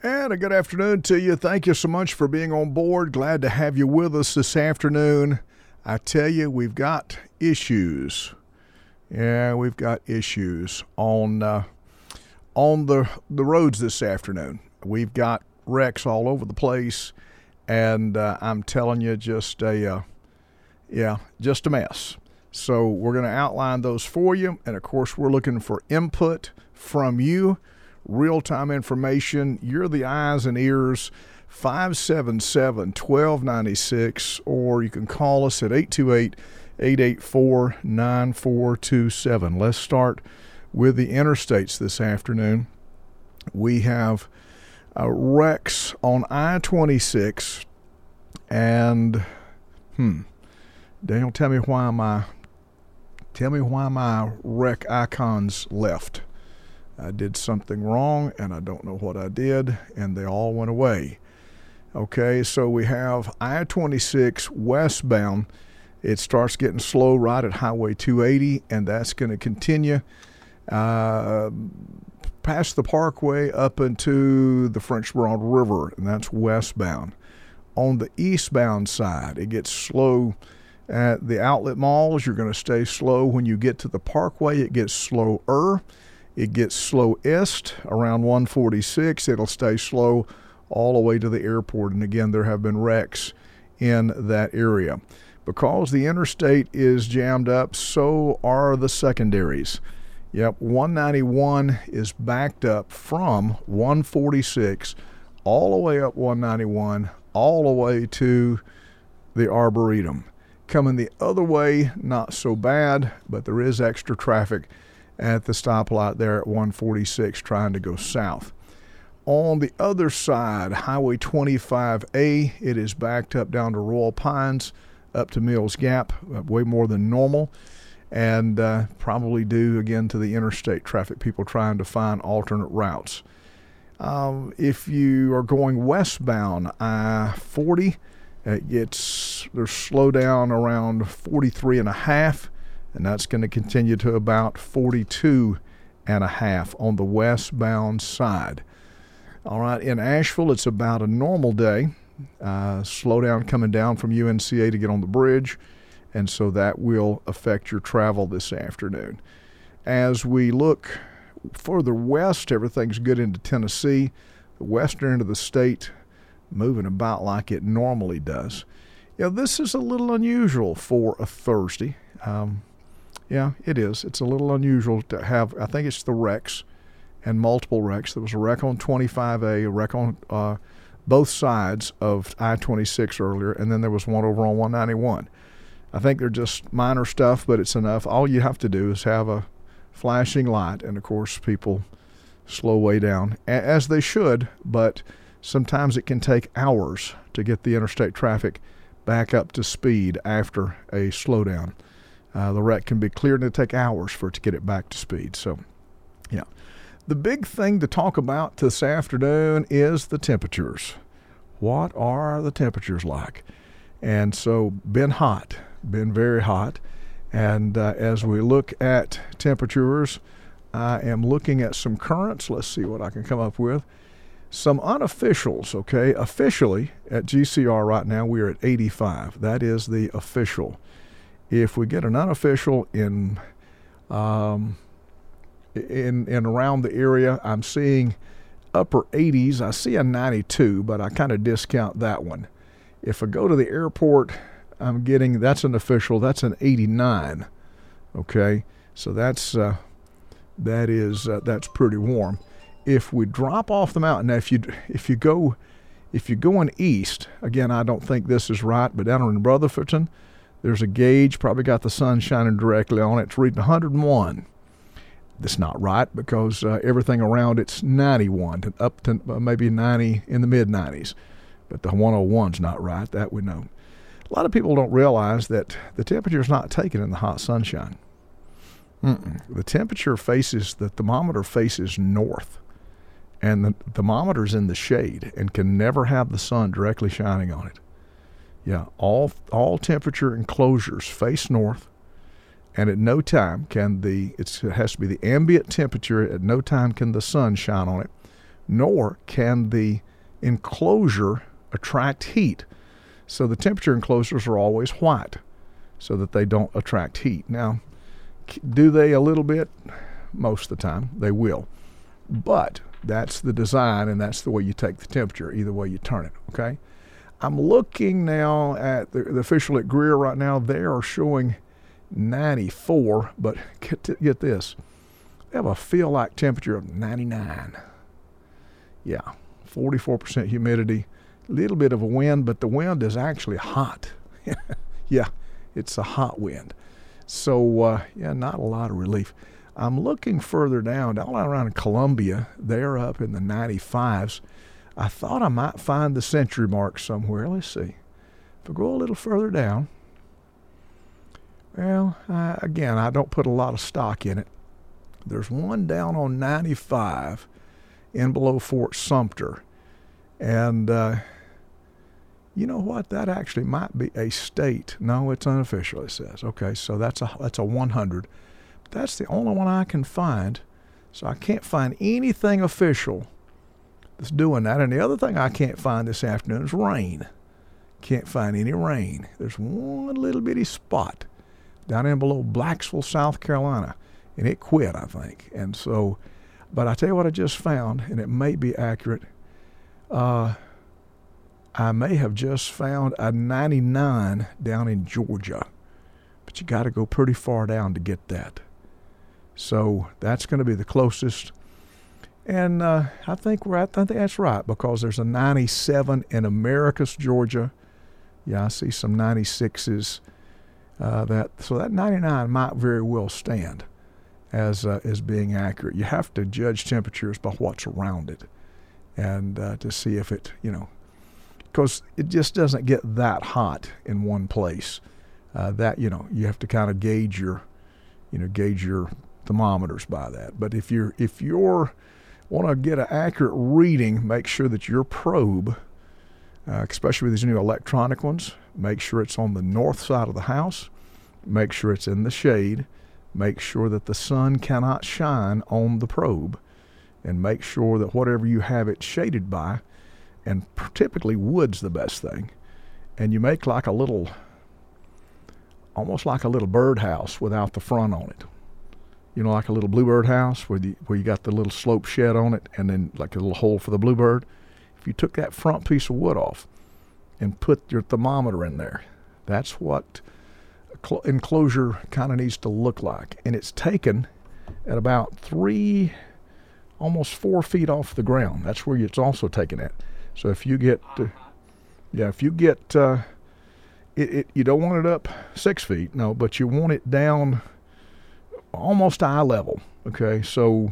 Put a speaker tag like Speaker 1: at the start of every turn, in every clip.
Speaker 1: And a good afternoon to you. Thank you so much for being on board. Glad to have you with us this afternoon. I tell you, we've got issues. Yeah, we've got issues on the roads this afternoon. We've got wrecks all over the place, and I'm telling you, just a mess. So we're going to outline those for you, and of course, we're looking for input from you. Real-time information. You're the eyes and ears. 577-1296, or you can call us at 828-884-9427. Let's start with the interstates this afternoon. We have wrecks on I-26, and Daniel, tell me why my wreck icons left. I did something wrong, and I don't know what I did, and they all went away. Okay, so we have I-26 westbound. It starts getting slow right at Highway 280, and that's going to continue past the Parkway up into the French Broad River, and that's westbound. On the eastbound side, it gets slow at the outlet malls. You're going to stay slow. When you get to the Parkway, it gets slower. It gets slowest around 146. It'll stay slow all the way to the airport. And again, there have been wrecks in that area. Because the interstate is jammed up, so are the secondaries. Yep, 191 is backed up from 146 all the way up 191, all the way to the Arboretum. Coming the other way, not so bad, but there is extra traffic at the stoplight there at 146 trying to go south. On the other side, Highway 25A, it is backed up down to Royal Pines, up to Mills Gap, way more than normal, and probably due again to the interstate traffic, people trying to find alternate routes. If you are going westbound, I-40, there's slowdown around 43 and a half. And that's going to continue to about 42 and a half on the westbound side. All right, in Asheville, it's about a normal day. Slowdown coming down from UNCA to get on the bridge, and so that will affect your travel this afternoon. As we look further west, everything's good into Tennessee. The western end of the state moving about like it normally does. This is a little unusual for a Thursday. Yeah, it is. It's a little unusual to have, I think it's the wrecks and multiple wrecks. There was a wreck on 25A, a wreck on both sides of I-26 earlier, and then there was one over on 191. I think they're just minor stuff, but it's enough. All you have to do is have a flashing light, and of course people slow way down, as they should, but sometimes it can take hours to get the interstate traffic back up to speed after a slowdown. The wreck can be cleared and it take hours for it to get it back to speed. So, the big thing to talk about this afternoon is the temperatures. What are the temperatures like? And so, been very hot. And as we look at temperatures, I am looking at some currents. Let's see what I can come up with. Some unofficials, okay? Officially, at GCR right now, we are at 85. That is the official. If we get an unofficial in around the area, I'm seeing upper 80s. I see a 92, but I kind of discount that one. If I go to the airport, I'm getting, that's an official, that's an 89. Okay, so that's pretty warm. If we drop off the mountain, now if you're going east, again, I don't think this is right, but down in Rutherfordton, there's a gauge, probably got the sun shining directly on it. It's reading 101. That's not right because everything around it's 91, up to maybe 90 in the mid-90s. But the 101's not right, that we know. A lot of people don't realize that the temperature's not taken in the hot sunshine. The thermometer faces north, and the thermometer's in the shade and can never have the sun directly shining on it. Yeah, all temperature enclosures face north, and at no time can it has to be the ambient temperature. At no time can the sun shine on it nor can the enclosure attract heat. So the temperature enclosures are always white so that they don't attract heat. Now, do they a little bit? Most of the time they will. But that's the design, and that's the way you take the temperature, either way you turn it, okay? I'm looking now at the official at Greer right now. They are showing 94, but get this. They have a feel-like temperature of 99. Yeah, 44% humidity, a little bit of a wind, but the wind is actually hot. Yeah, it's a hot wind. So, yeah, not a lot of relief. I'm looking further down around Columbia. They're up in the 95s. I thought I might find the century mark somewhere. Let's see. If I go a little further down, well, again, I don't put a lot of stock in it. There's one down on 95 in below Fort Sumter. And you know what? That actually might be a state. No, it's unofficial, it says. Okay, so that's a 100. But that's the only one I can find. So I can't find anything official that's doing that. And the other thing I can't find this afternoon is rain. Can't find any rain. There's one little bitty spot down in below Blacksville, South Carolina, and it quit, I think. And so, but I tell you what I just found, and it may be accurate. I may have just found a 99 down in Georgia, but you got to go pretty far down to get that. So that's going to be the closest. And I think that's right, because there's a 97 in Americus, Georgia. Yeah, I see some 96s. So that 99 might very well stand as being accurate. You have to judge temperatures by what's around it, and to see if it, because it just doesn't get that hot in one place. You have to kind of gauge your thermometers by that. But if you're want to get an accurate reading, make sure that your probe, especially with these new electronic ones, make sure it's on the north side of the house, make sure it's in the shade, make sure that the sun cannot shine on the probe, and make sure that whatever you have it shaded by, and typically wood's the best thing, and you make almost like a little birdhouse without the front on it. Like a little bluebird house where you got the little slope shed on it and then like a little hole for the bluebird. If you took that front piece of wood off and put your thermometer in there, that's what enclosure kind of needs to look like. And it's taken at about almost 4 feet off the ground. That's where it's also taken at. So if you get, you don't want it up 6 feet, no, but you want it down almost eye level. Okay, so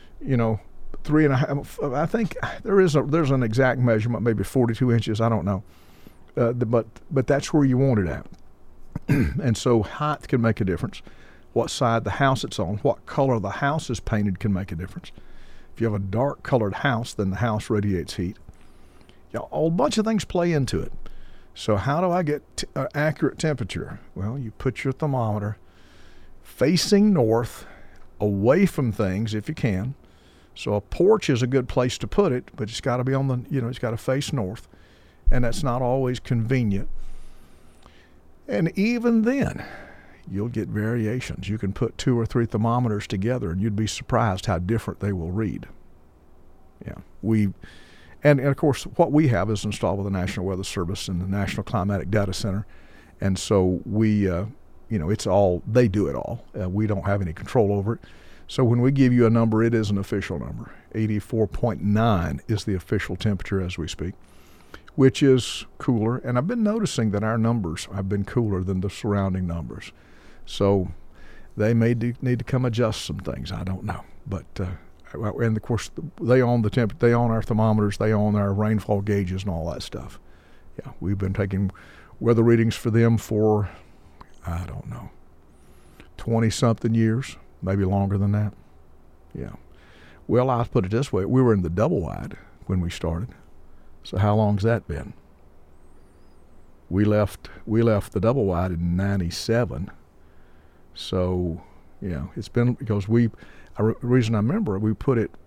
Speaker 1: 3.5. I think there's an exact measurement, maybe 42 inches. I don't know, but that's where you want it at. And so height can make a difference. What side the house it's on, what color the house is painted can make a difference. If you have a dark colored house, then the house radiates heat. A whole bunch of things play into it. So how do I get accurate temperature? Well, you put your thermometer facing north, away from things if you can. So a porch is a good place to put it, but it's got to be on it's got to face north, and that's not always convenient. And even then, you'll get variations. You can put 2 or 3 thermometers together, and you'd be surprised how different they will read. Yeah, and of course, what we have is installed with the National Weather Service and the National Climatic Data Center, and so we, it's all, they do it all. We don't have any control over it. So when we give you a number, it is an official number. 84.9 is the official temperature as we speak, which is cooler. And I've been noticing that our numbers have been cooler than the surrounding numbers. So they may need to come adjust some things. I don't know. But, and of course, they own the they own our thermometers, they own our rainfall gauges and all that stuff. Yeah, we've been taking weather readings for them for, I don't know, 20-something years, maybe longer than that. Yeah. Well, I'll put it this way. We were in the double wide when we started. So how long's that been? We left the double wide in 97. So, it's been, because reason I remember, we put it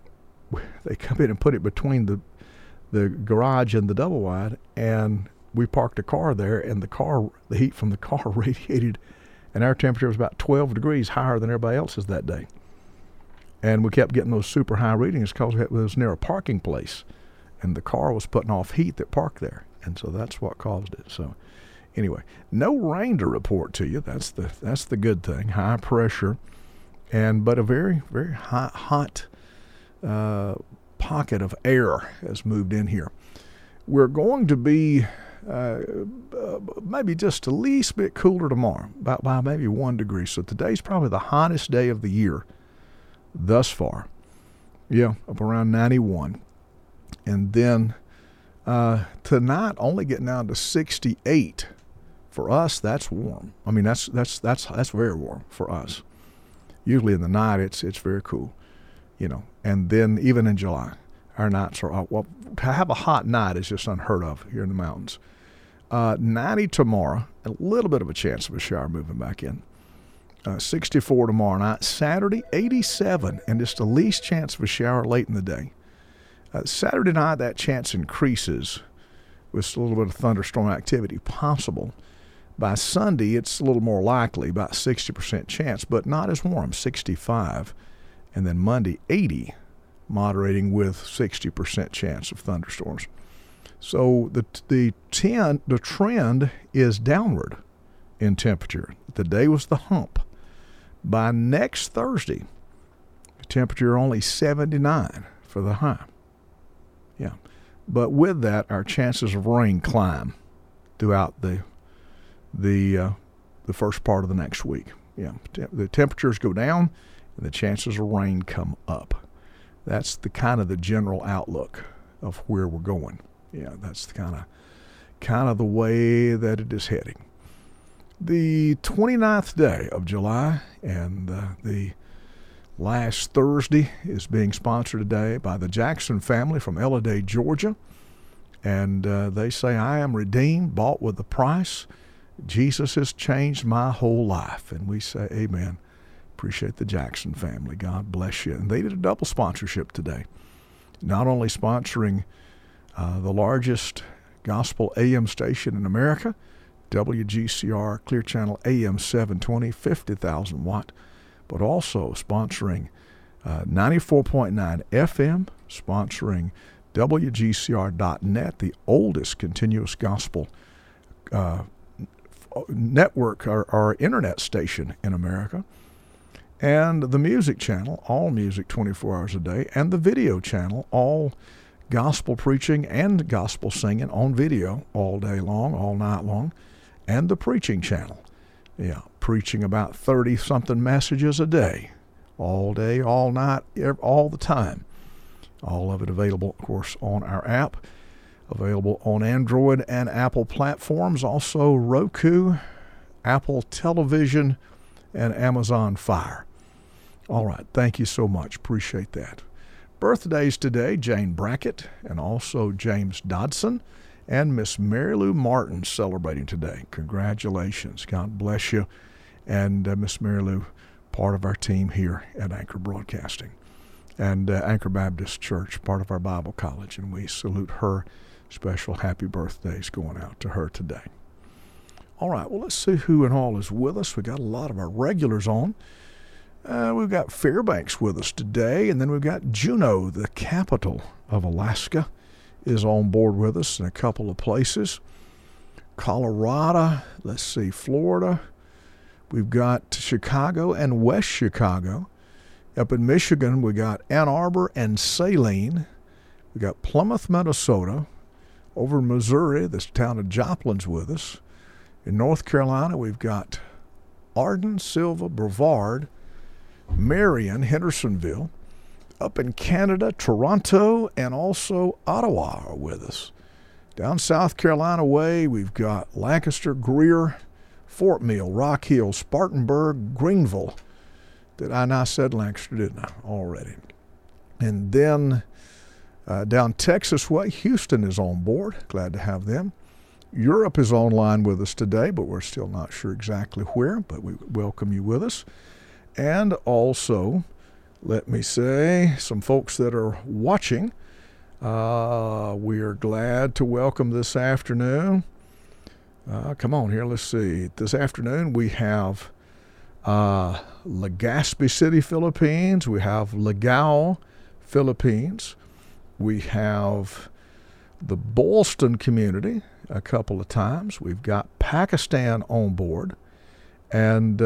Speaker 1: they come in and put it between the garage and the double wide, and we parked a car there, and the heat from the car radiated, and our temperature was about 12 degrees higher than everybody else's that day. And we kept getting those super high readings because it was near a parking place, and the car was putting off heat that parked there, and so that's what caused it. So anyway, no rain to report to you. That's the good thing. High pressure, but a very, very hot pocket of air has moved in here. We're going to be maybe just a least bit cooler tomorrow, about by maybe 1 degree. So today's probably the hottest day of the year thus far. Yeah, up around 91. And then tonight only getting down to 68. For us, that's warm. I mean, that's very warm for us. Usually in the night, it's very cool, And then even in July, our nights are well. To have a hot night is just unheard of here in the mountains. 90 tomorrow, a little bit of a chance of a shower moving back in. 64 tomorrow night. Saturday, 87, and just the least chance of a shower late in the day. Saturday night, that chance increases with a little bit of thunderstorm activity possible. By Sunday, it's a little more likely, about 60% chance, but not as warm, 65. And then Monday, 80, moderating with 60% chance of thunderstorms. So the trend is downward in temperature. Today was the hump. By next Thursday, the temperature only 79 for the high. Yeah. But with that, our chances of rain climb throughout the first part of the next week. Yeah. The temperatures go down and the chances of rain come up. That's the kind of the general outlook of where we're going. Yeah, that's the kind of the way that it is heading. The 29th day of July and the last Thursday is being sponsored today by the Jackson family from Elliday, Georgia. And they say, I am redeemed, bought with a price. Jesus has changed my whole life. And we say, amen. Appreciate the Jackson family. God bless you. And they did a double sponsorship today. Not only sponsoring the largest gospel AM station in America, WGCR Clear Channel AM 720, 50,000 watt, but also sponsoring 94.9 FM, sponsoring WGCR.net, the oldest continuous gospel network or internet station in America, and the music channel, all music 24 hours a day, and the video channel, all gospel preaching and gospel singing on video all day long, all night long, and the preaching channel. Yeah, preaching about 30-something messages a day, all day, all night, all the time. All of it available, of course, on our app, available on Android and Apple platforms, also Roku, Apple Television, and Amazon Fire. All right, thank you so much. Appreciate that. Birthdays today, Jane Brackett and also James Dodson and Miss Mary Lou Martin celebrating today. Congratulations. God bless you. And Miss Mary Lou, part of our team here at Anchor Broadcasting. And Anchor Baptist Church, part of our Bible college. And we salute her. Special happy birthdays going out to her today. All right, well, let's see who and all is with us. We got a lot of our regulars on. We've got Fairbanks with us today, and then we've got Juneau, the capital of Alaska, is on board with us in a couple of places. Colorado, let's see, Florida. We've got Chicago and West Chicago. Up in Michigan, we got Ann Arbor and Saline. We got Plymouth, Minnesota. Over in Missouri, this town of Joplin's with us. In North Carolina, we've got Arden, Silva, Brevard, Marion, Hendersonville. Up in Canada, Toronto, and also Ottawa are with us. Down South Carolina way, we've got Lancaster, Greer, Fort Mill, Rock Hill, Spartanburg, Greenville. I said Lancaster, didn't I, already? And then down Texas way, Houston is on board. Glad to have them. Europe is online with us today, but we're still not sure exactly where, but we welcome you with us. And also let me say, some folks that are watching. We are glad to welcome this afternoon. Come on here, let's see. This afternoon we have Legazpi City, Philippines. We have Ligao, Philippines. We have the Boylston community a couple of times. We've got Pakistan on board. And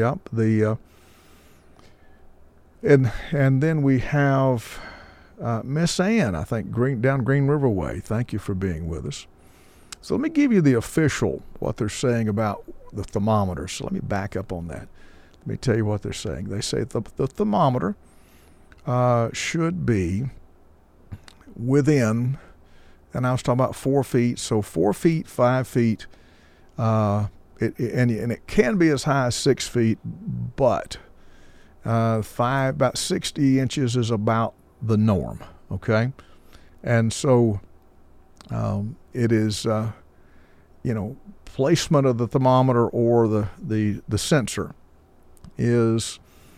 Speaker 1: and then we have Miss Ann, I think, down Green River Way. Thank you for being with us. So let me give you the official, what they're saying about the thermometer. So let me back up on that. Let me tell you what they're saying. They say the thermometer should be within, and I was talking about 4 feet, so 4 feet, 5 feet, and it can be as high as 6 feet, but about 60 inches is about the norm, okay? And so it is, placement of the thermometer or the sensor is,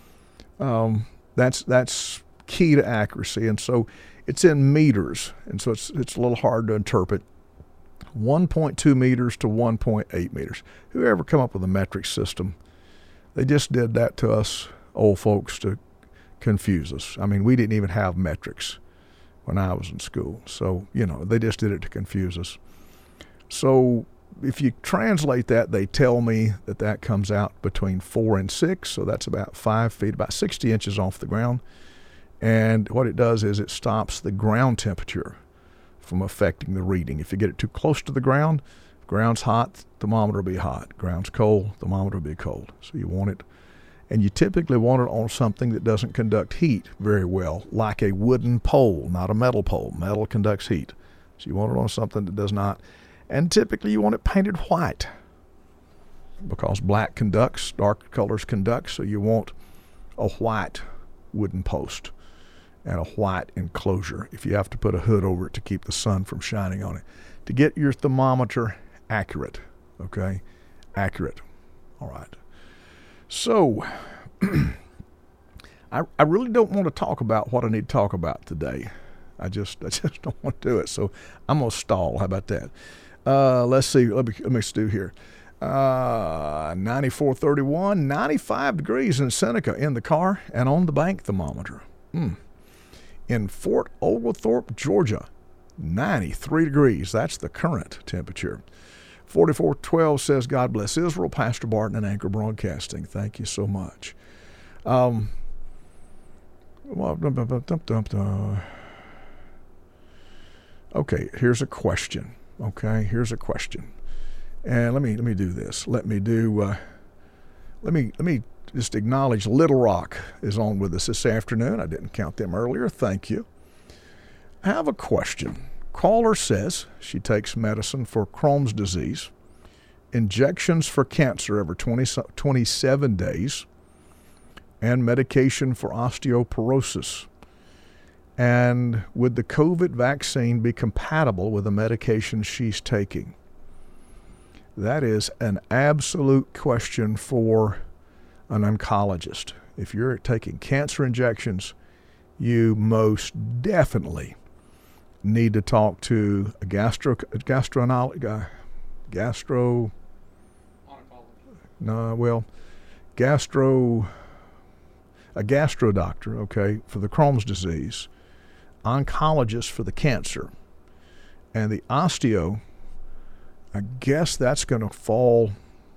Speaker 1: that's key to accuracy. And so it's in meters, and so it's a little hard to interpret. 1.2 meters to 1.8 meters. Whoever come up with a metric system, they just did that to us old folks to confuse us. I mean, we didn't even have metrics when I was in school. So, they just did it to confuse us. So if you translate that, they tell me that comes out between 4 and 6. So that's about 5 feet, about 60 inches off the ground. And what it does is it stops the ground temperature from affecting the reading. If you get it too close to the ground's hot, thermometer will be hot. Ground's cold, thermometer will be cold. So you want it, and you typically want it on something that doesn't conduct heat very well, like a wooden pole, not a metal pole. Metal conducts heat. So you want it on something that does not. And typically you want it painted white because black conducts, dark colors conduct, so you want a white wooden post and a white enclosure if you have to put a hood over it to keep the sun from shining on it, to get your thermometer accurate, okay? Accurate. All right. So I really don't want to talk about what I need to talk about today. I just don't want to do it, so I'm going to stall. How about that? Let's see. Let me do here. 94.31, 95 degrees in Seneca in the car and on the bank thermometer. In Fort Oglethorpe, Georgia, 93 degrees. That's the current temperature. 4412 says, God bless Israel. Pastor Barton and Anchor Broadcasting. Thank you so much. Okay, here's a question. And let me do this. Let me just acknowledge Little Rock is on with us this afternoon. I didn't count them earlier. Thank you. I have a question. Caller says she takes medicine for Crohn's disease, injections for cancer every 27 days, and medication for osteoporosis. And would the COVID vaccine be compatible with the medication she's taking? That is an absolute question for an oncologist. If you're taking cancer injections, you most definitely need to talk to a gastro doctor, okay, for the Crohn's disease, oncologist for the cancer, and the osteo, I guess that's going to fall,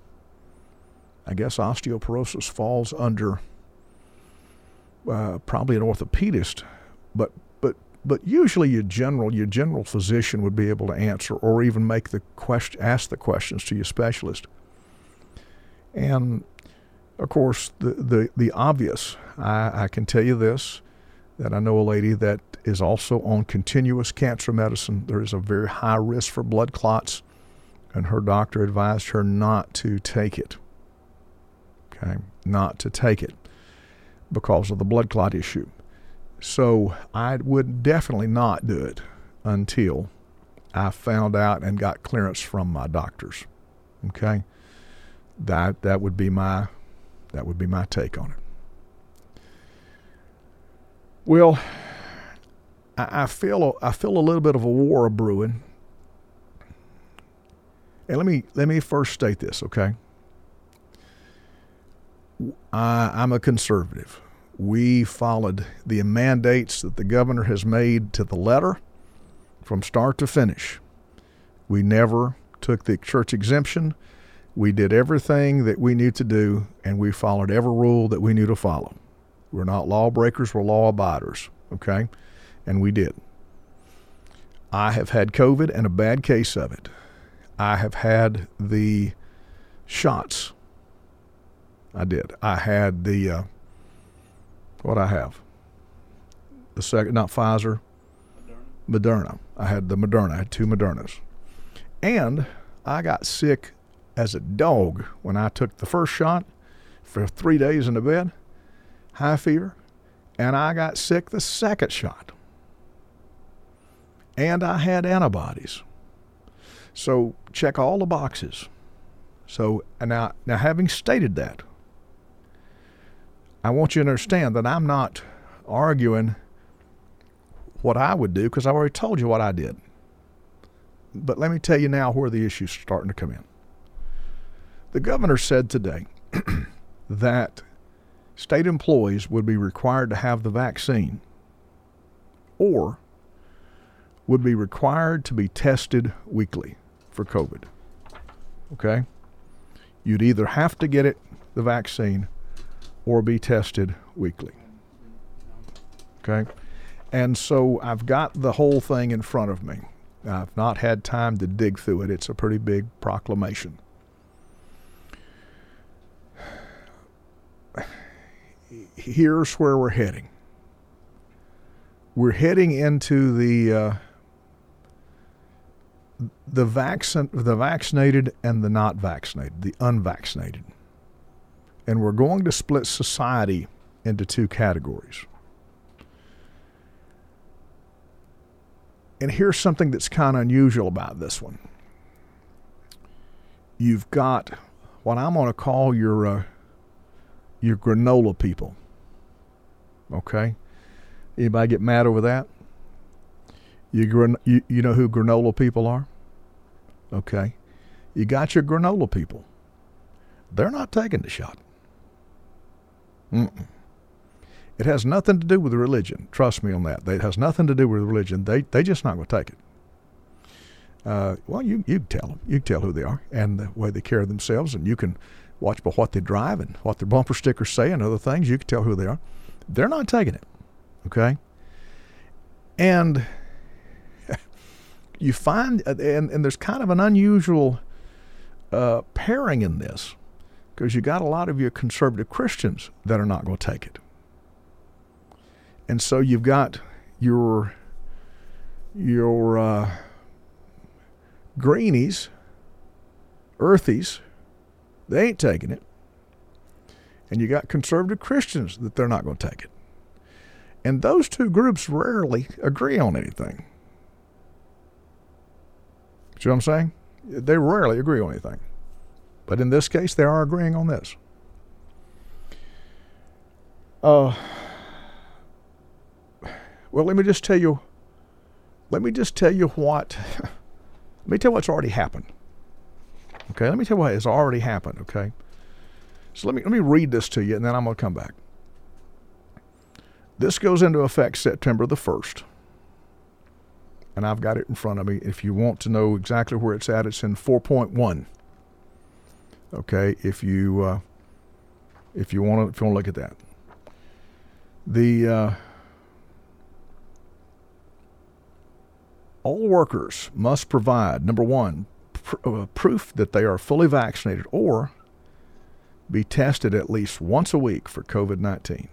Speaker 1: osteoporosis falls under probably an orthopedist, but usually your general physician would be able to answer or even ask the questions to your specialist. And of course, the obvious, I can tell you this, that I know a lady that is also on continuous cancer medicine. There is a very high risk for blood clots, and her doctor advised her not to take it. Okay, not to take it because of the blood clot issue. So I would definitely not do it until I found out and got clearance from my doctors. Okay, that would be my take on it. Well, I feel a little bit of a war brewing. And let me first state this, okay? I'm a conservative. We followed the mandates that the governor has made to the letter from start to finish. We never took the church exemption. We did everything that we knew to do, and we followed every rule that we knew to follow. We're not lawbreakers, we're law abiders, okay? And we did. I have had COVID and a bad case of it. I have had the shots. I did. I had the, what I have? The second, not Pfizer, Moderna. I had the Moderna. I had 2 Modernas. And I got sick as a dog when I took the first shot for 3 days in the bed, high fever, and I got sick the second shot. And I had antibodies. So check all the boxes. So now having stated that, I want you to understand that I'm not arguing what I would do because I've already told you what I did. But let me tell you now where the issue's starting to come in. The governor said today that state employees would be required to have the vaccine or would be required to be tested weekly for COVID. Okay? You'd either have to get the vaccine, or be tested weekly. Okay? And so I've got the whole thing in front of me. I've not had time to dig through it. It's a pretty big proclamation. Here's where we're heading. We're heading into the vaccinated and the not vaccinated, the unvaccinated. And we're going to split society into 2 categories. And here's something that's kind of unusual about this one. You've got what I'm going to call your granola people. Okay? Anybody get mad over that? You know who granola people are? Okay. You got your granola people. They're not taking the shot. Mm-mm. It has nothing to do with religion. Trust me on that. It has nothing to do with religion. They just not going to take it. Well, you can tell them. You can tell who they are and the way they carry themselves, and you can watch by what they drive and what their bumper stickers say and other things. You can tell who they are. They're not taking it. Okay? And you find, and there's kind of an unusual pairing in this, because you got a lot of your conservative Christians that are not going to take it. And so you've got your greenies, earthies, they ain't taking it. And you got conservative Christians that they're not going to take it. And those 2 groups rarely agree on anything. See what I'm saying? They rarely agree on anything. But in this case, they are agreeing on this. Well, let me just tell you what, let me tell you what's already happened. Okay, let me tell you what has already happened, okay? So let me read this to you, and then I'm going to come back. This goes into effect September the 1st. And I've got it in front of me. If you want to know exactly where it's at, it's in 4.1. Okay, if you want to look at that. All workers must provide, number 1, proof that they are fully vaccinated or be tested at least once a week for COVID-19.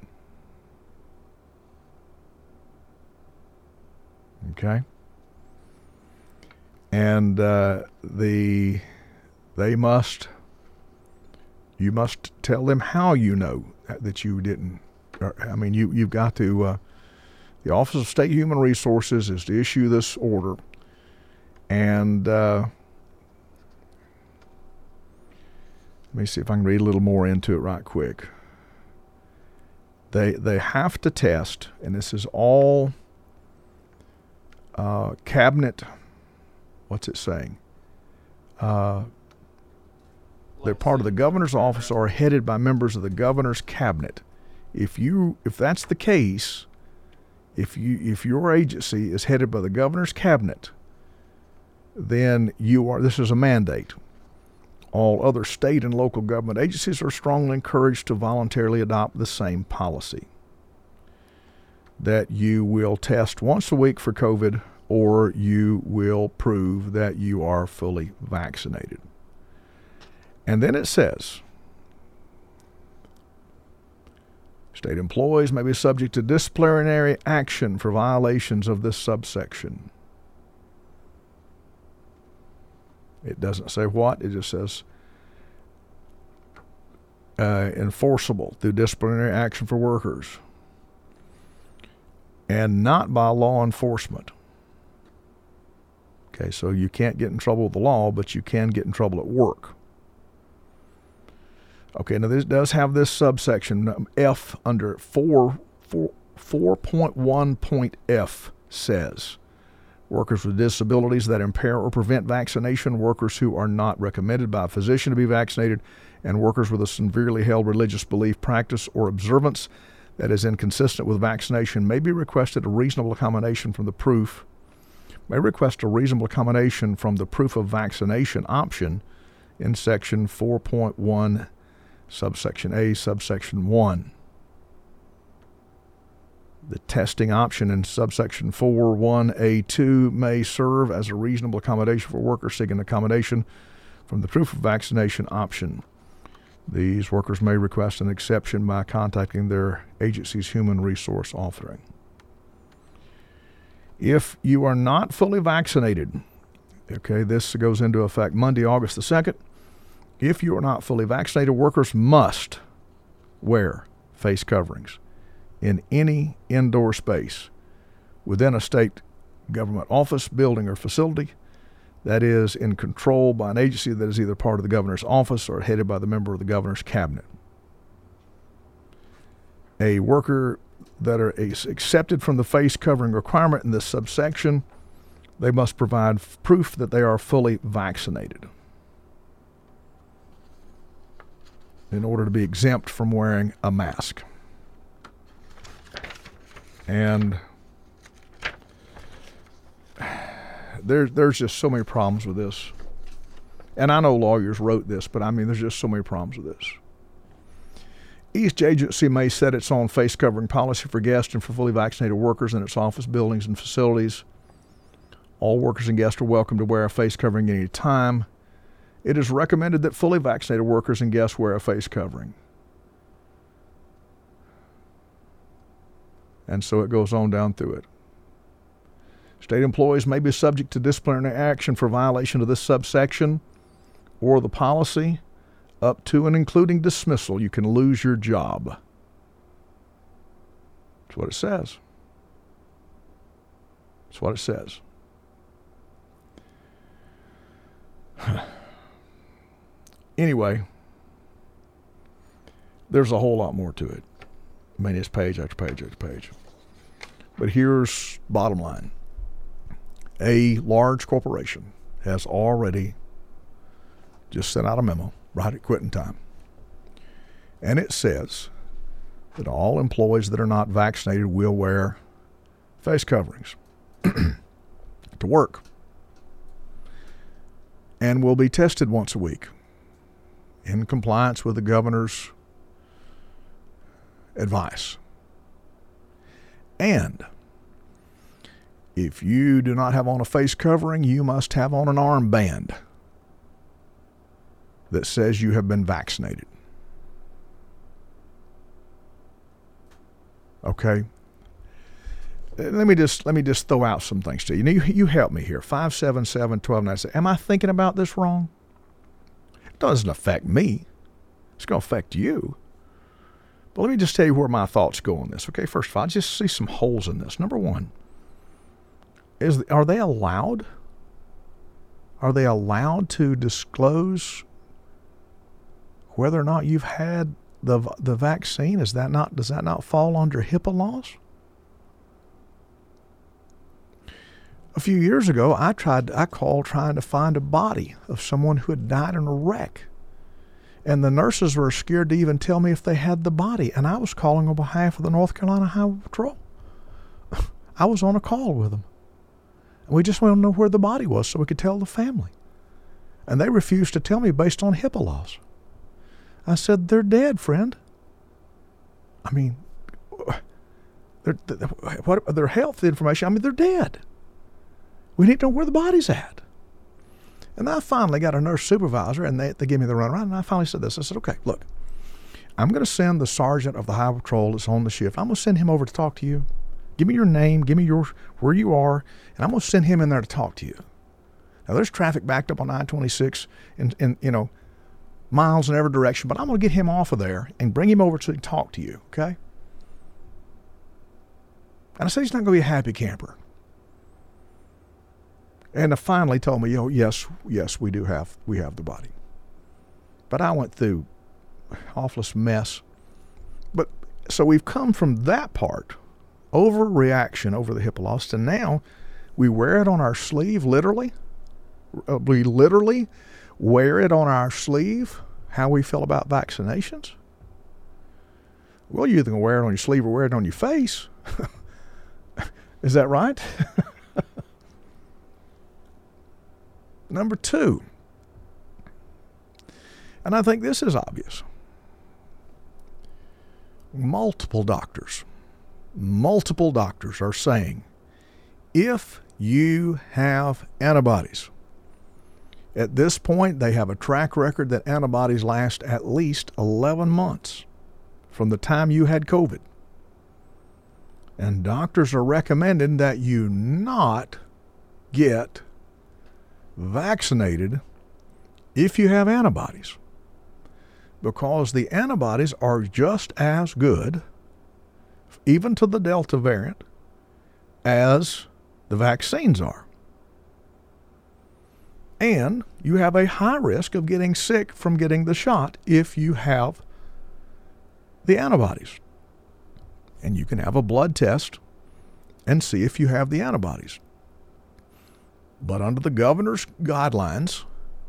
Speaker 1: Okay? And you must tell them how you know that you didn't. I mean, you've got to, the Office of State Human Resources is to issue this order. And let me see if I can read a little more into it right quick. They have to test, and this is all cabinet. What's it saying? They're part of the governor's office or headed by members of the governor's cabinet. If that's the case, if your agency is headed by the governor's cabinet, then this is a mandate. All other state and local government agencies are strongly encouraged to voluntarily adopt the same policy. That you will test once a week for COVID, or you will prove that you are fully vaccinated. And then it says, state employees may be subject to disciplinary action for violations of this subsection. It doesn't say what, it just says enforceable through disciplinary action for workers and not by law enforcement. Okay, so you can't get in trouble with the law, but you can get in trouble at work. Okay, now this does have this subsection F under 4.1.F says, workers with disabilities that impair or prevent vaccination, workers who are not recommended by a physician to be vaccinated, and workers with a severely held religious belief, practice, or observance that is inconsistent with vaccination may request a reasonable accommodation from the proof of vaccination option in section 4.1, subsection A, subsection 1. The testing option in subsection 4.1A2 may serve as a reasonable accommodation for workers seeking accommodation from the proof of vaccination option. These workers may request an exception by contacting their agency's human resource officer. If you are not fully vaccinated, okay, this goes into effect Monday, August the 2nd. If you are not fully vaccinated, workers must wear face coverings in any indoor space within a state government office, building, or facility that is in control by an agency that is either part of the governor's office or headed by the member of the governor's cabinet. A worker that is accepted from the face covering requirement in this subsection, they must provide proof that they are fully vaccinated in order to be exempt from wearing a mask. And there's just so many problems with this. And I know lawyers wrote this, but I mean, there's just so many problems with this. Each agency may set its own face covering policy for guests and for fully vaccinated workers in its office buildings and facilities. All workers and guests are welcome to wear a face covering at any time. It is recommended that fully vaccinated workers and guests wear a face covering. And so it goes on down through it. State employees may be subject to disciplinary action for violation of this subsection or the policy, up to and including dismissal. You can lose your job. That's what it says. That's what it says. Anyway, there's a whole lot more to it. I mean, it's page after page after page. But here's bottom line. A large corporation has already just sent out a memo right at quitting time. And it says that all employees that are not vaccinated will wear face coverings to work and will be tested once a week in compliance with the governor's advice. And if you do not have on a face covering, you must have on an armband that says you have been vaccinated. Okay? Let me just throw out some things to you. You help me here. 577-1290. Am I thinking about this wrong? It doesn't affect me. It's going to affect you. But let me just tell you where my thoughts go on this. Okay, first of all, I just see some holes in this. Number one, are they allowed? Are they allowed to disclose whether or not you've had the vaccine, does that not fall under HIPAA laws? A few years ago, I called trying to find a body of someone who had died in a wreck. And the nurses were scared to even tell me if they had the body. And I was calling on behalf of the North Carolina Highway Patrol. I was on a call with them. And we just wanted to know where the body was so we could tell the family. And they refused to tell me based on HIPAA laws. I said, they're dead, friend. I mean, their health information, I mean, they're dead. We need to know where the body's at. And I finally got a nurse supervisor, and they gave me the runaround, and I finally said this. I said, okay, look, I'm going to send the sergeant of the Highway Patrol that's on the shift. I'm going to send him over to talk to you. Give me your name, give me where you are, and I'm going to send him in there to talk to you. Now, there's traffic backed up on I-26 in miles in every direction, but I'm going to get him off of there and bring him over to talk to you, okay? And I said he's not going to be a happy camper. And they finally told me, yes, we have the body. But I went through awfulest mess. But so we've come from that part, overreaction over the HIPAA laws, to now we wear it on our sleeve, literally. We literally wear it on our sleeve, how we feel about vaccinations. Well, you're either going to wear it on your sleeve or wear it on your face. Is that right? Number two, and I think this is obvious, multiple doctors are saying, if you have antibodies, at this point they have a track record that antibodies last at least 11 months from the time you had COVID. And doctors are recommending that you not get vaccinated if you have antibodies, because the antibodies are just as good, even to the Delta variant, as the vaccines are. And you have a high risk of getting sick from getting the shot if you have the antibodies. And you can have a blood test and see if you have the antibodies. But under the governor's guidelines,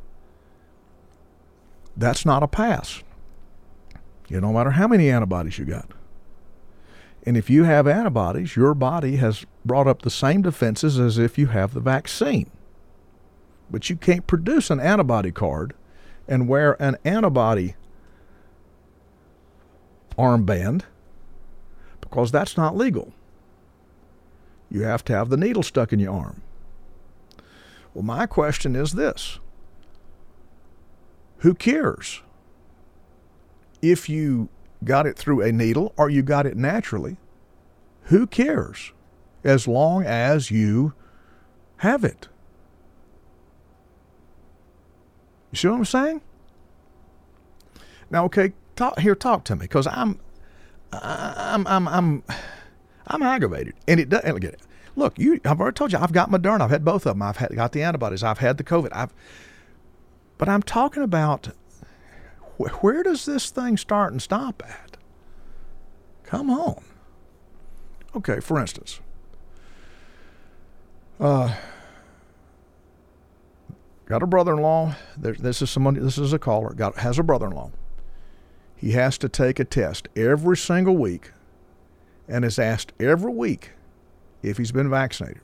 Speaker 1: that's not a pass. No matter how many antibodies you got. And if you have antibodies, your body has brought up the same defenses as if you have the vaccine. But you can't produce an antibody card and wear an antibody armband, because that's not legal. You have to have the needle stuck in your arm. Well, my question is this. Who cares if you got it through a needle or you got it naturally? Who cares as long as you have it? You see what I'm saying? Now, okay, talk to me, because I'm aggravated, and it doesn't get it. Look, I've already told you, I've got Moderna. I've had both of them. I've got the antibodies. I've had the COVID. But I'm talking about, where does this thing start and stop at? Come on. Okay, for instance, got a brother-in-law. This is a caller. Has a brother-in-law. He has to take a test every single week, and is asked every week if he's been vaccinated.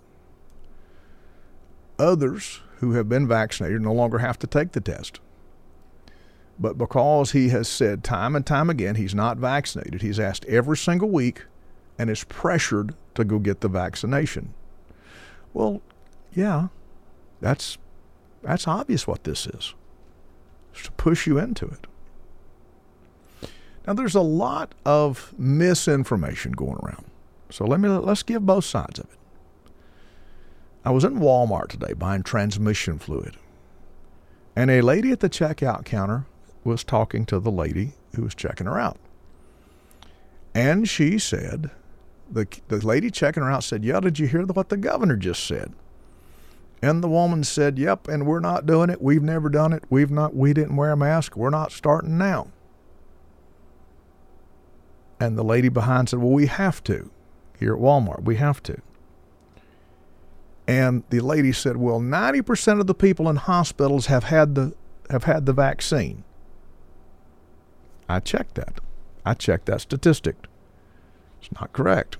Speaker 1: Others who have been vaccinated no longer have to take the test. But because he has said time and time again he's not vaccinated, he's asked every single week and is pressured to go get the vaccination. Well, yeah, that's obvious what this is. It's to push you into it. Now, there's a lot of misinformation going around. So let's give both sides of it. I was in Walmart today buying transmission fluid, and a lady at the checkout counter was talking to the lady who was checking her out. And she said, the lady checking her out said, "Yeah, did you hear what the governor just said?" And the woman said, "Yep, and we're not doing it. We've never done it. We didn't wear a mask. We're not starting now." And the lady behind said, well, we have to. Here at Walmart, we have to. And the lady said, well, 90% of the people in hospitals have had the vaccine. I checked that. I checked that statistic. It's not correct.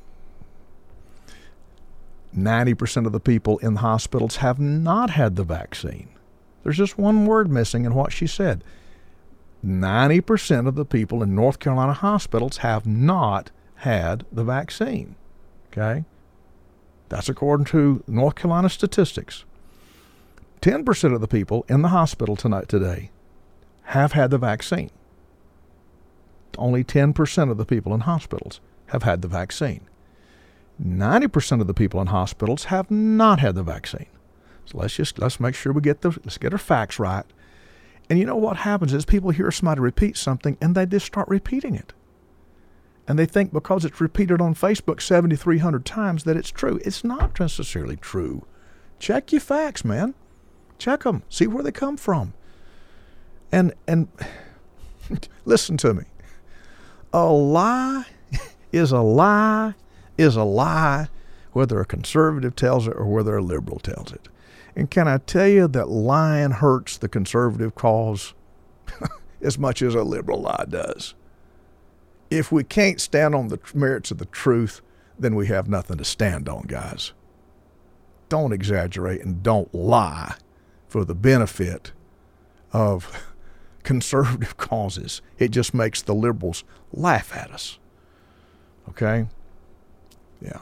Speaker 1: 90% of the people in hospitals have not had the vaccine. There's just one word missing in what she said. 90% of the people in North Carolina hospitals have not had the vaccine. Okay? That's according to North Carolina statistics. 10% of the people in the hospital today have had the vaccine. Only 10% of the people in hospitals have had the vaccine. 90% of the people in hospitals have not had the vaccine. So let's make sure let's get our facts right. And you know what happens is people hear somebody repeat something and they just start repeating it. And they think because it's repeated on Facebook 7,300 times that it's true. It's not necessarily true. Check your facts, man. Check them. See where they come from. And listen to me. A lie is a lie is a lie, whether a conservative tells it or whether a liberal tells it. And can I tell you that lying hurts the conservative cause as much as a liberal lie does? If we can't stand on the merits of the truth, then we have nothing to stand on, guys. Don't exaggerate and don't lie for the benefit of conservative causes. It just makes the liberals laugh at us. Okay? Yeah.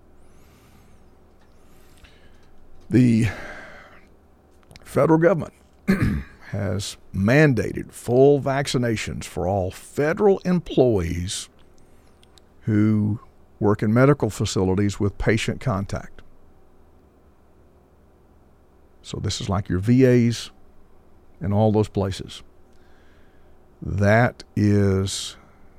Speaker 1: The federal government has mandated full vaccinations for all federal employees who work in medical facilities with patient contact. So this is like your VAs and all those places. That is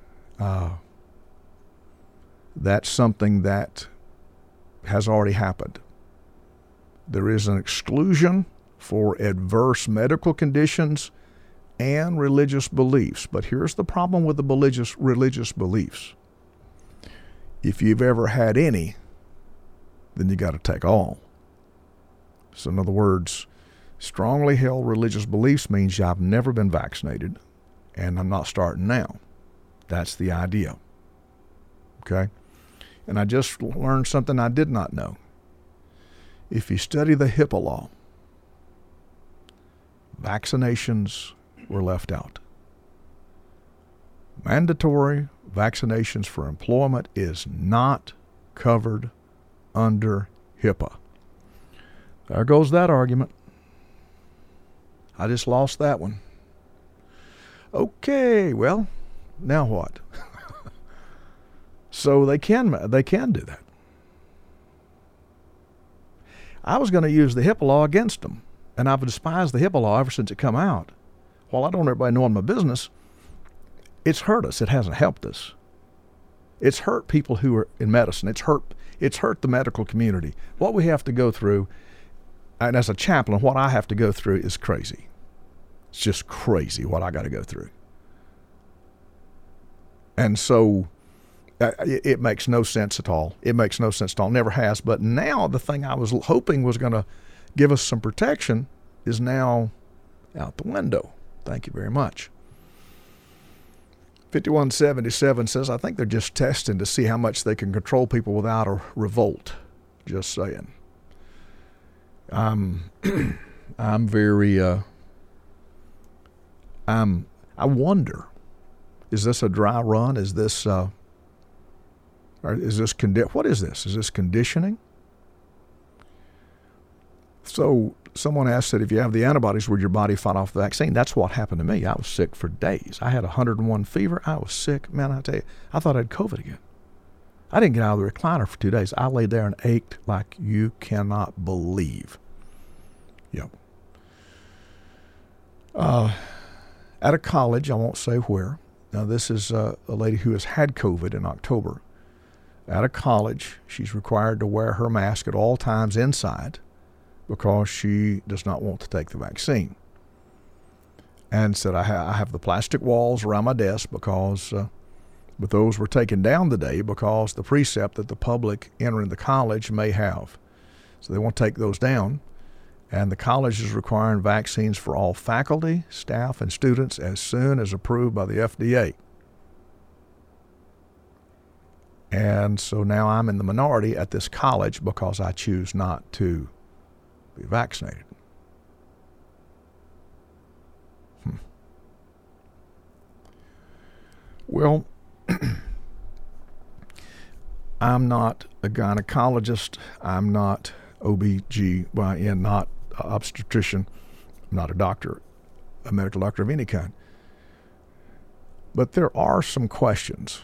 Speaker 1: that's something that has already happened. There is an exclusion for adverse medical conditions and religious beliefs. But here's the problem with the religious beliefs. If you've ever had any, then you got to take all. So in other words, strongly held religious beliefs means I've never been vaccinated and I'm not starting now. That's the idea. Okay? And I just learned something I did not know. If you study the HIPAA law, vaccinations were left out. Mandatory vaccinations for employment is not covered under HIPAA. There goes that argument. I just lost that one. Okay, well, now what? So they can do that. I was going to use the HIPAA law against them, and I've despised the HIPAA law ever since it come out. While I don't want everybody knowing my business, it's hurt us. It hasn't helped us. It's hurt people who are in medicine. It's hurt the medical community. What we have to go through, and as a chaplain, what I have to go through is crazy. It's just crazy what I got to go through. And so it makes no sense at all. It makes no sense at all. Never has. But now the thing I was hoping was going to give us some protection is now out the window. Thank you very much. 5177 says, I think they're just testing to see how much they can control people without a revolt. Just saying. I'm very, I wonder, is this a dry run? Is this, what is this? Is this conditioning? So someone asked that if you have the antibodies, would your body fight off the vaccine? That's what happened to me. I was sick for days. I had 101 fever. I was sick. Man, I tell you, I thought I had COVID again. I didn't get out of the recliner for 2 days. I lay there and ached like you cannot believe. Yep. At a college, I won't say where. Now, this is a lady who has had COVID in October. At a college, she's required to wear her mask at all times inside because she does not want to take the vaccine. And said, I have the plastic walls around my desk because But those were taken down today because the precept that the public entering the college may have. So they want to take those down. And the college is requiring vaccines for all faculty, staff, and students as soon as approved by the FDA. And so now I'm in the minority at this college because I choose not to be vaccinated. Well, I'm not a gynecologist. I'm not OBGYN, not an obstetrician. I'm not a doctor, a medical doctor of any kind. But there are some questions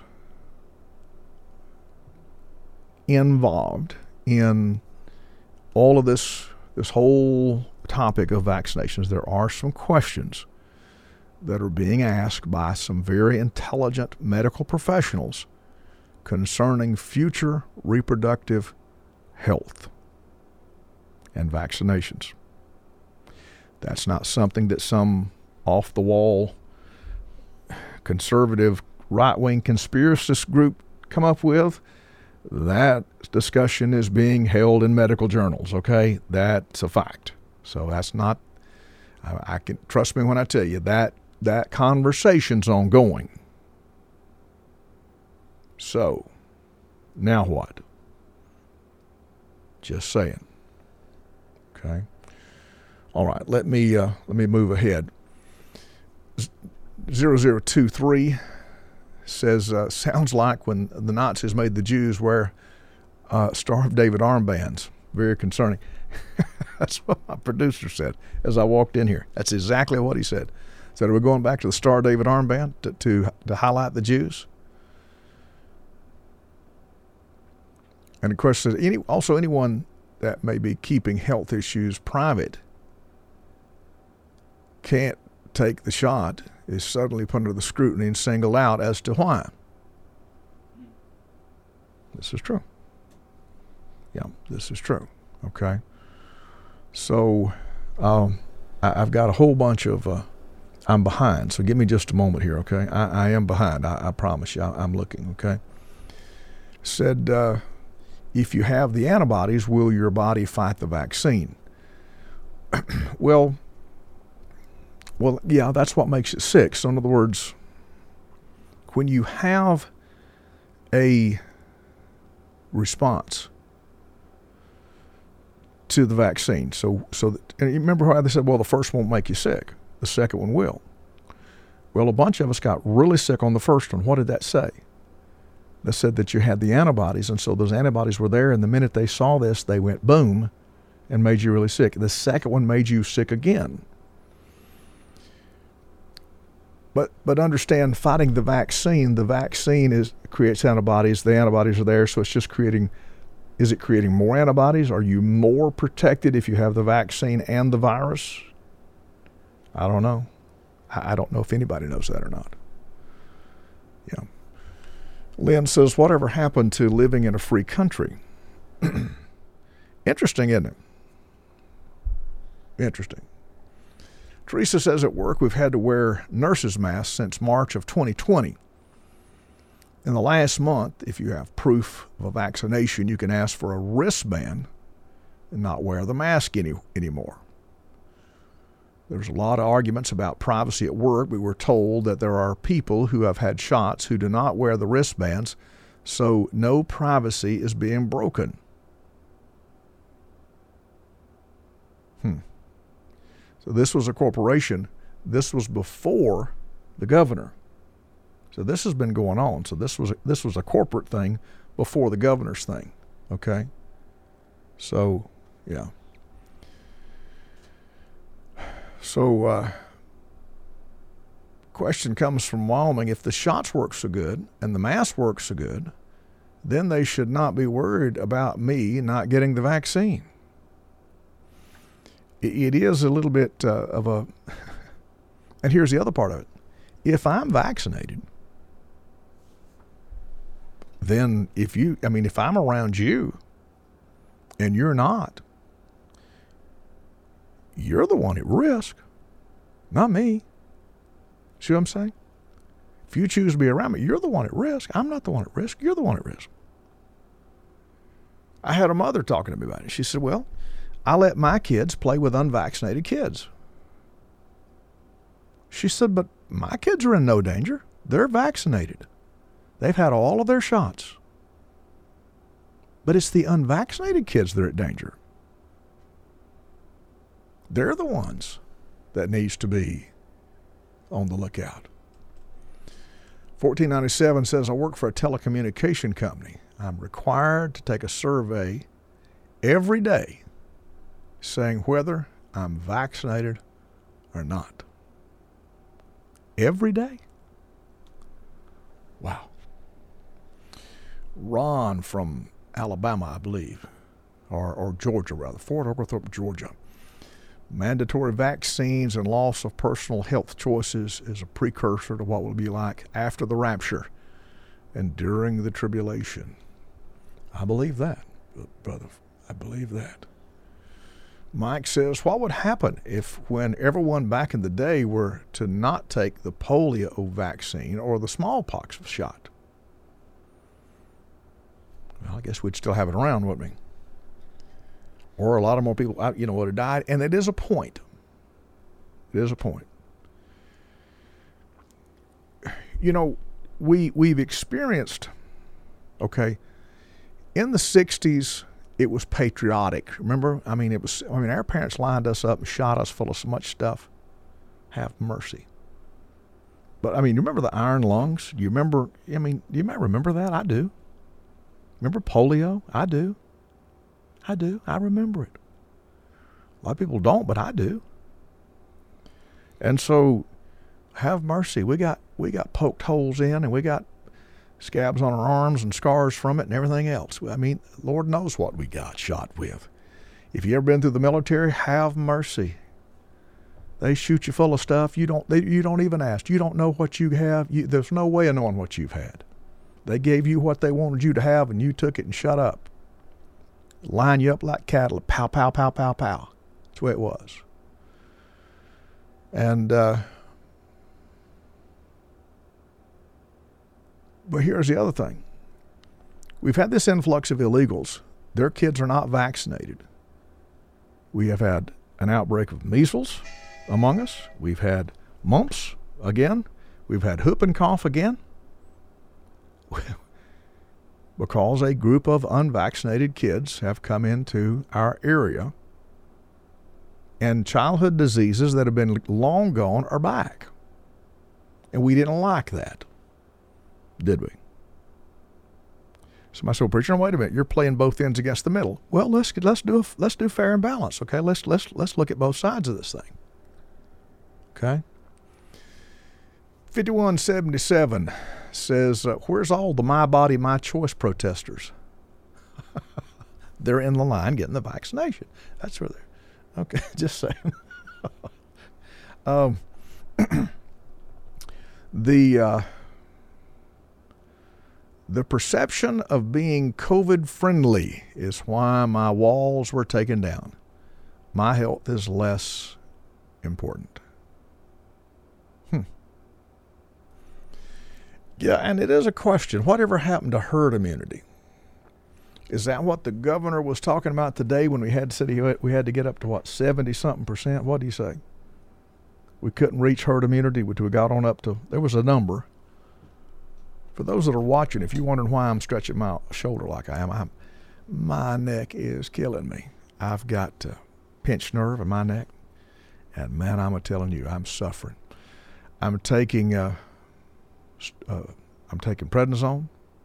Speaker 1: involved in all of this whole topic of vaccinations. There are some questions that are being asked by some very intelligent medical professionals concerning future reproductive health and vaccinations. That's not something that some off-the-wall conservative right-wing conspiracist group come up with. That discussion is being held in medical journals, okay? That's a fact. So that's not, I can trust me when I tell you that conversation's ongoing. So, now what? Just saying. Okay. All right. Let me move ahead. 0023 says, sounds like when the Nazis made the Jews wear Star of David armbands. Very concerning. That's what my producer said as I walked in here. That's exactly what he said. Said, are we going back to the Star of David armband to highlight the Jews? And of course, anyone that may be keeping health issues private can't take the shot is suddenly put under the scrutiny and singled out as to why. This is true. Yeah, this is true. Okay. So I've got a whole bunch of, I'm behind. So give me just a moment here, okay? I am behind. I promise you. I'm looking, okay? Said, if you have the antibodies, will your body fight the vaccine? Well, yeah, that's what makes it sick. So in other words, when you have a response to the vaccine, and you remember how they said, well, the first one won't make you sick, the second one will. Well, a bunch of us got really sick on the first one. What did that say? That said that you had the antibodies, and so those antibodies were there, and the minute they saw this, they went boom and made you really sick. The second one made you sick again. But understand, fighting the vaccine creates antibodies. The antibodies are there, so it's just is it creating more antibodies? Are you more protected if you have the vaccine and the virus? I don't know. I don't know if anybody knows that or not. Yeah. Lynn says, whatever happened to living in a free country? Interesting, isn't it? Interesting. Teresa says at work we've had to wear nurses' masks since March of 2020. In the last month, if you have proof of a vaccination, you can ask for a wristband and not wear the mask anymore. There's a lot of arguments about privacy at work. We were told that there are people who have had shots who do not wear the wristbands, so no privacy is being broken. So this was a corporation. This was before the governor. So this has been going on. So this was a corporate thing before the governor's thing. Okay? So, yeah. So, question comes from Wyoming. If the shots work so good and the mask works so good, then they should not be worried about me not getting the vaccine. It is a little bit of a, and here's the other part of it. If I'm vaccinated, then if I'm around you and you're not, you're the one at risk, not me. See what I'm saying? If you choose to be around me, you're the one at risk. I'm not the one at risk. You're the one at risk. I had a mother talking to me about it. She said, well, I let my kids play with unvaccinated kids. She said, but my kids are in no danger. They're vaccinated. They've had all of their shots. But it's the unvaccinated kids that are at danger. They're the ones that needs to be on the lookout. 1497 says, I work for a telecommunication company. I'm required to take a survey every day saying whether I'm vaccinated or not. Every day? Wow. Ron from Alabama, I believe, or Georgia rather, Fort Oglethorpe, Georgia. Mandatory vaccines and loss of personal health choices is a precursor to what will be like after the rapture and during the tribulation. I believe that, brother. I believe that. Mike says, what would happen if when everyone back in the day were to not take the polio vaccine or the smallpox shot? Well, I guess we'd still have it around, wouldn't we? Or a lot of more people, would have died. And it is a point. It is a point. We've experienced, in the 60s, it was patriotic. Remember? Our parents lined us up and shot us full of so much stuff. Have mercy. But, you remember the iron lungs? Do you remember, you might remember that? I do. Remember polio? I do. I remember it. A lot of people don't, but I do. And so, have mercy. We got poked holes in, and we got scabs on our arms and scars from it and everything else. Lord knows what we got shot with. If you ever been through the military, have mercy. They shoot you full of stuff. You don't even ask. You don't know what you have. There's no way of knowing what you've had. They gave you what they wanted you to have, and you took it and shut up. Line you up like cattle. Pow, pow, pow, pow, pow. That's the way it was. And but here's the other thing. We've had this influx of illegals. Their kids are not vaccinated. We have had an outbreak of measles among us. We've had mumps again. We've had whooping cough again. Because a group of unvaccinated kids have come into our area, and childhood diseases that have been long gone are back. And we didn't like that, did we? Somebody said, preacher, wait a minute, you're playing both ends against the middle. Well, let's do fair and balance, okay? Let's look at both sides of this thing. Okay? 5177 says, where's all the My Body, My Choice protesters? They're in the line getting the vaccination. That's where they're. Okay, just saying. The perception of being COVID friendly is why my walls were taken down. My health is less important. Yeah, and it is a question. Whatever happened to herd immunity? Is that what the governor was talking about today when we had to get up to 70-something%? What do you say? We couldn't reach herd immunity until we got on up to, there was a number. For those that are watching, if you're wondering why I'm stretching my shoulder like I am, my neck is killing me. I've got pinched nerve in my neck, and man, I'm telling you, I'm suffering. I'm taking prednisone.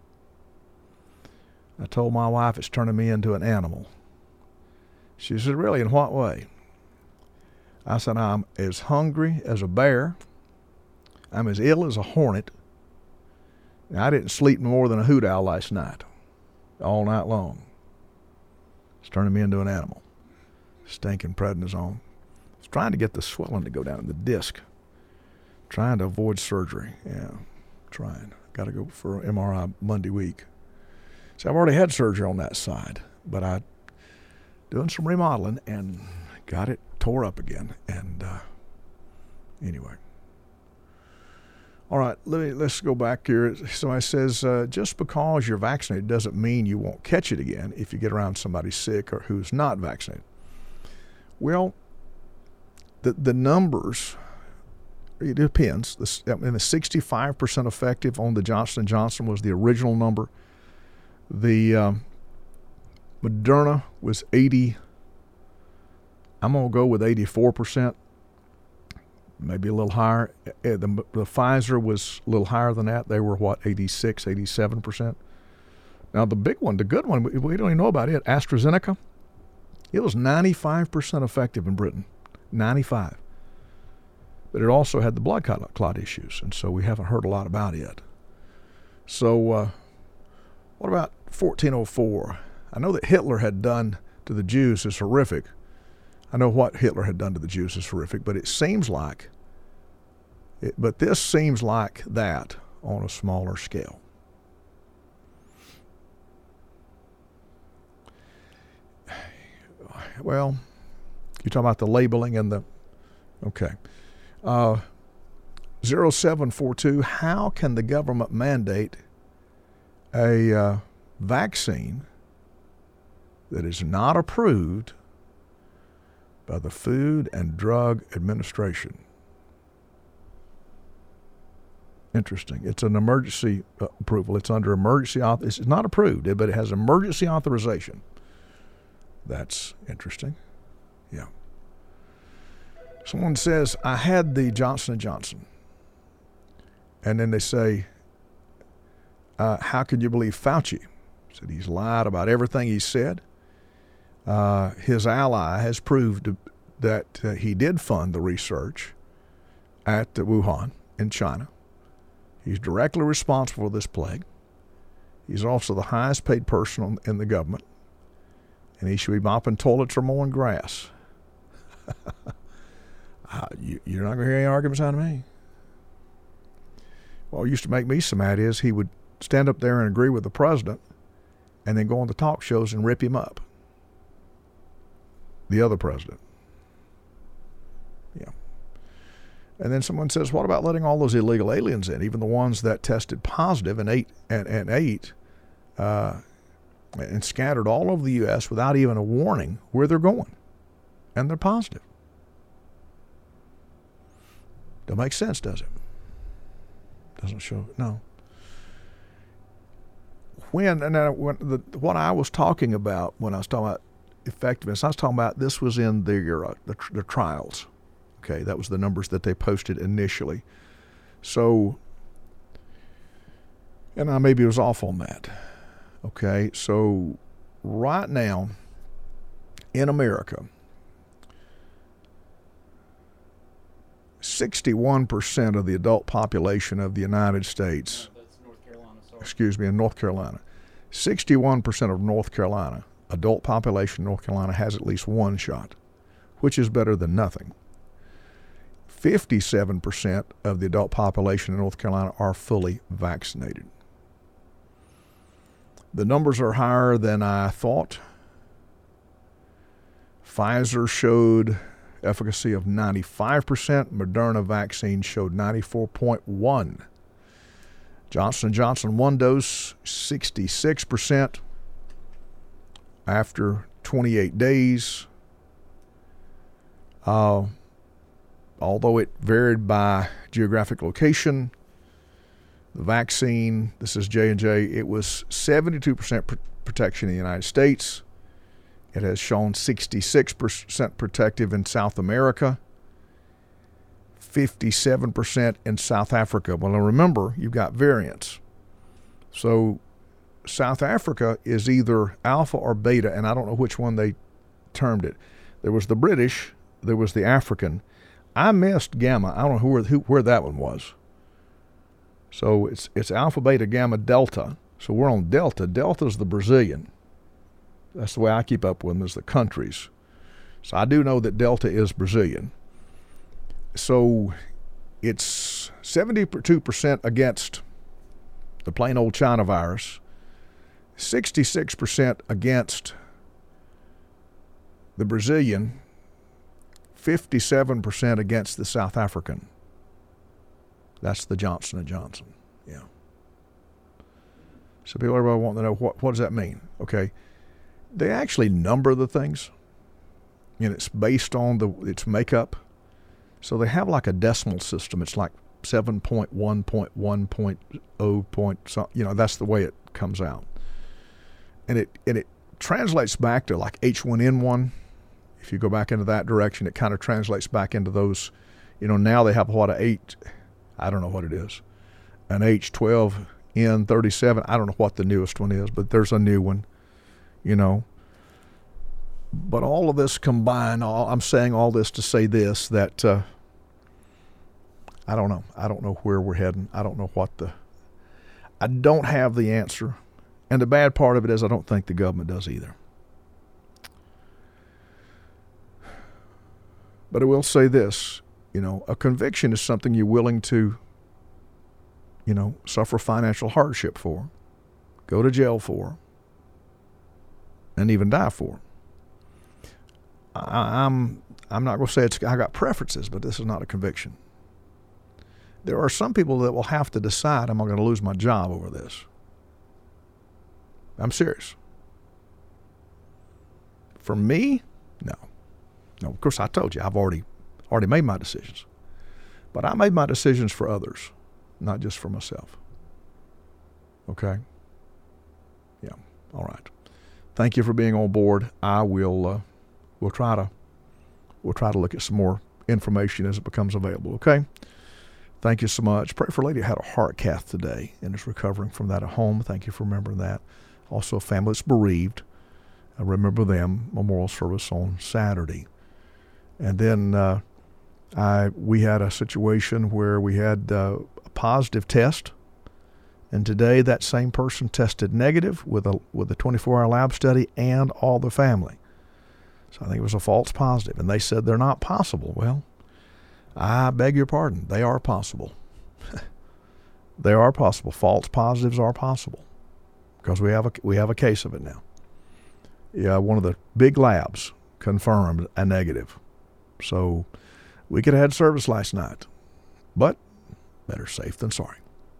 Speaker 1: I told my wife it's turning me into an animal. She said, really, in what way? I said, I'm as hungry as a bear. I'm as ill as a hornet. And I didn't sleep more than a hoot owl last night, all night long. It's turning me into an animal. Stinking prednisone. I was trying to get the swelling to go down in the disc. Trying to avoid surgery. Yeah. Trying. Got to go for an MRI Monday week. So I've already had surgery on that side, but I doing some remodeling and got it tore up again. And anyway, All right, let's go back here. Somebody says, just because you're vaccinated doesn't mean you won't catch it again if you get around somebody sick or who's not vaccinated. Well, the numbers, it depends. The 65% effective on the Johnson & Johnson was the original number. The Moderna was 80. I'm going to go with 84%. Maybe a little higher. The Pfizer was a little higher than that. They were, 86, 87%. Now, the big one, the good one, we don't even know about it, AstraZeneca, it was 95% effective in Britain. 95. But it also had the blood clot issues, and so we haven't heard a lot about it. So what about 1404? I know that Hitler had done to the Jews is horrific. I know what Hitler had done to the Jews is horrific, but it seems like, this seems like that on a smaller scale. Well, you're talking about the labeling and the, okay. 0742, how can the government mandate a vaccine that is not approved by the Food and Drug Administration? Interesting. It's an emergency approval. It's under emergency it's not approved, but it has emergency authorization. That's interesting. Yeah. Someone says, I had the Johnson & Johnson. And then they say, how can you believe Fauci? Said he's lied about everything he said. His ally has proved that he did fund the research at Wuhan in China. He's directly responsible for this plague. He's also the highest paid person in the government. And he should be mopping toilets or mowing grass. You're not going to hear any arguments out of me. What used to make me so mad is he would stand up there and agree with the president and then go on the talk shows and rip him up. The other president. Yeah. And then someone says, what about letting all those illegal aliens in, even the ones that tested positive and ate and scattered all over the U.S. without even a warning where they're going, and they're positive? Don't make sense, does it? Doesn't show, no. What I was talking about when I was talking about effectiveness, I was talking about this was in the trials. Okay, that was the numbers that they posted initially. So, and I maybe was off on that. Okay, so right now in America, 61% of the adult population of the United States,
Speaker 2: that's North Carolina,
Speaker 1: in North Carolina, 61% of North Carolina, adult population in North Carolina has at least one shot, which is better than nothing. 57% of the adult population in North Carolina are fully vaccinated. The numbers are higher than I thought. Pfizer showed efficacy of 95%. Moderna vaccine showed 94.1%. Johnson & Johnson one dose, 66% after 28 days. Although it varied by geographic location, the vaccine, this is J&J, it was 72% protection in the United States. It has shown 66% protective in South America, 57% in South Africa. Well, now remember, you've got variants. So South Africa is either alpha or beta, and I don't know which one they termed it. There was the British, there was the African. I missed gamma. I don't know where that one was. So it's alpha, beta, gamma, delta. So we're on delta. Delta's the Brazilian. That's the way I keep up with them, is the countries. So I do know that delta is Brazilian. So it's 72% against the plain old China virus, 66% against the Brazilian, 57% against the South African. That's the Johnson & Johnson. Yeah. So people everybody want to know, what does that mean? Okay. They actually number the things, and it's based on its makeup. So they have like a decimal system. It's like 7.1.1.0. That's the way it comes out. And it translates back to like H1N1. If you go back into that direction, it kind of translates back into those. Now they have what, I don't know what it is, an H12N37. I don't know what the newest one is, but there's a new one, But all of this combined, I'm saying all this to say this, that I don't know. I don't know where we're heading. I don't know I don't have the answer. And the bad part of it is I don't think the government does either. But I will say this, a conviction is something you're willing to, suffer financial hardship for, go to jail for, and even die for. I'm not going to say I got preferences, but this is not a conviction. There are some people that will have to decide, am I going to lose my job over this? I'm serious. For me, no. No, of course, I told you, I've already made my decisions. But I made my decisions for others, not just for myself. Okay? Yeah. All right. Thank you for being on board. I will we'll try to look at some more information as it becomes available, okay? Thank you so much. Pray for a lady who had a heart cath today and is recovering from that at home. Thank you for remembering that. Also, a family that's bereaved. I remember them. Memorial service on Saturday. And then we had a situation where we had a positive test. And today that same person tested negative with a 24-hour lab study and all the family. So I think it was a false positive. And they said they're not possible. Well, I beg your pardon. They are possible. They are possible. False positives are possible because we have a case of it now. Yeah, one of the big labs confirmed a negative. So we could have had service last night, but better safe than sorry.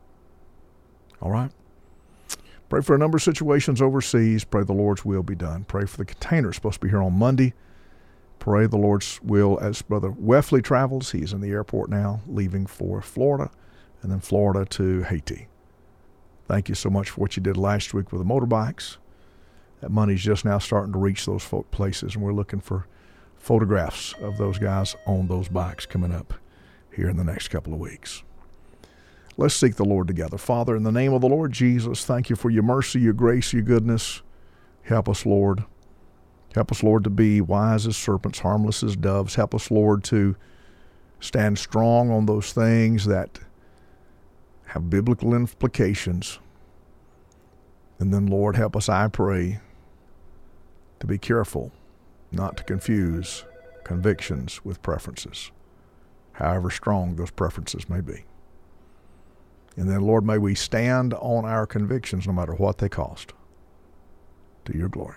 Speaker 1: All right. Pray for a number of situations overseas. Pray the Lord's will be done. Pray for the container. It's supposed to be here on Monday. Pray the Lord's will as Brother Weffley travels. He's in the airport now, leaving for Florida, and then Florida to Haiti. Thank you so much for what you did last week with the motorbikes. That money's just now starting to reach those places, and we're looking for photographs of those guys on those bikes coming up here in the next couple of weeks. Let's seek the Lord together. Father, in the name of the Lord Jesus, thank you for your mercy, your grace, your goodness. Help us, Lord. Help us, Lord, to be wise as serpents, harmless as doves. Help us, Lord, to stand strong on those things that have biblical implications. And then, Lord, help us, I pray, to be careful not to confuse convictions with preferences, however strong those preferences may be. And then, Lord, may we stand on our convictions no matter what they cost, to your glory.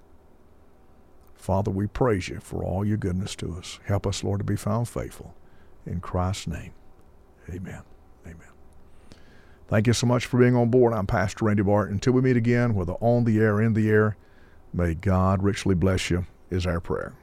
Speaker 1: Father, we praise you for all your goodness to us. Help us, Lord, to be found faithful. In Christ's name, amen. Amen. Thank you so much for being on board. I'm Pastor Randy Barton. Until we meet again, whether on the air or in the air, may God richly bless you, is our prayer.